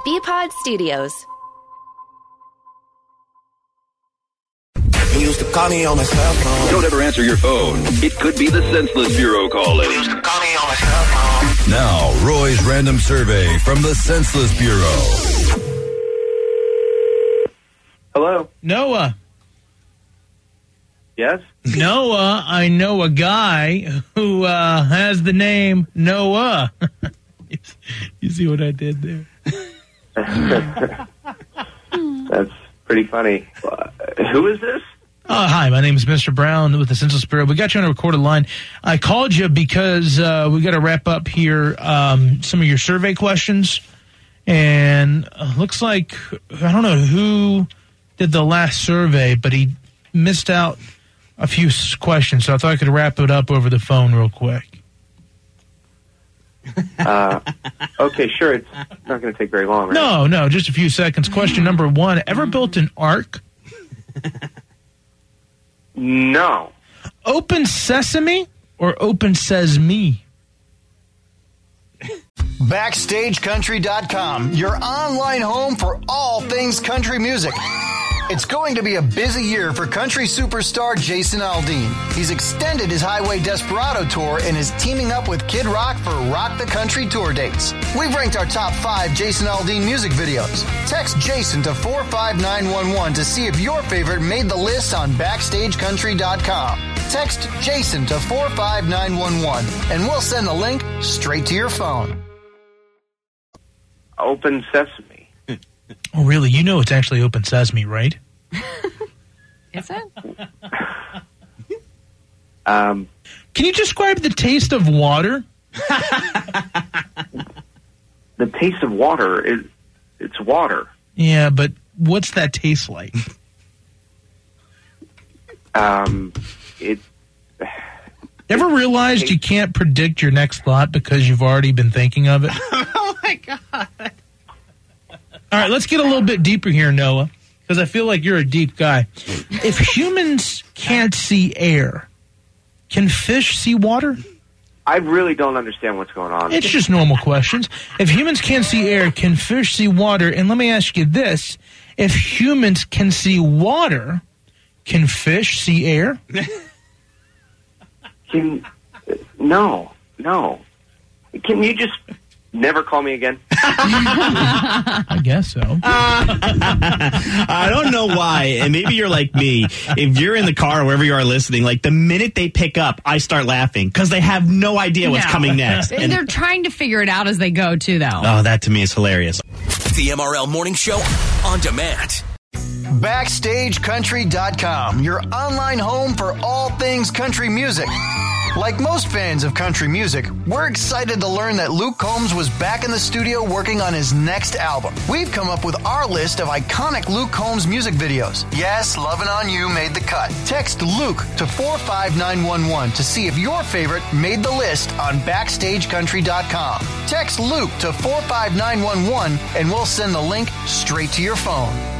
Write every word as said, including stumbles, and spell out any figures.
B-Pod Studios. You used to call me on my cell phone. Don't ever answer your phone. It could be the Senseless Bureau calling. You used to call me on my cell phone. Now, Roy's random survey from the Senseless Bureau. Hello? Noah. Yes? Noah, I know a guy who uh, has the name Noah. You see what I did there? That's pretty funny. Uh, who is this? Uh, hi, my name is Mister Brown with the Senseless Bureau. We got you on a recorded line. I called you because uh, we got to wrap up here um, some of your survey questions. And uh, looks like, I don't know who did the last survey, but he missed out a few questions, so I thought I could wrap it up over the phone real quick. Uh, okay, sure. It's not going to take very long, right? No, no, just a few seconds. Question number one, ever built an ark? No. Open Sesame or Open Says Me? Backstage Country dot com, your online home for all things country music. It's going to be a busy year for country superstar Jason Aldean. He's extended his Highway Desperado tour and is teaming up with Kid Rock for Rock the Country tour dates. We've ranked our top five Jason Aldean music videos. Text Jason to four five nine one one to see if your favorite made the list on Backstage Country dot com. Text Jason to four five nine one one and we'll send the link straight to your phone. Open Sesame. Oh, really? You know it's actually Open Sesame, right? Is it? Um, Can you describe the taste of water? the taste of water is it's water. Yeah, but what's that taste like? Um, it. Ever realized you can't predict your next thought because you've already been thinking of it? Oh, my God. All right, let's get a little bit deeper here, Noah, because I feel like you're a deep guy. If humans can't see air, can fish see water? I really don't understand what's going on. It's just normal questions. If humans can't see air, can fish see water? And let me ask you this. If humans can see water, can fish see air? Can, no, no. Can you just never call me again? I guess so. Uh, I don't know why, and maybe you're like me. If you're in the car or wherever you are listening, like the minute they pick up, I start laughing because they have no idea what's No. coming next. And And, they're trying to figure it out as they go, too, though. oh, that to me is hilarious. The M R L Morning Show on demand. Backstage Country dot com, your online home for all things country music. Like most fans of country music, we're excited to learn that Luke Combs was back in the studio working on his next album. We've come up with our list of iconic Luke Combs music videos. Yes, Lovin' On You made the cut. Text Luke to four five nine one one to see if your favorite made the list on Backstage Country dot com. Text Luke to four five nine one one and we'll send the link straight to your phone.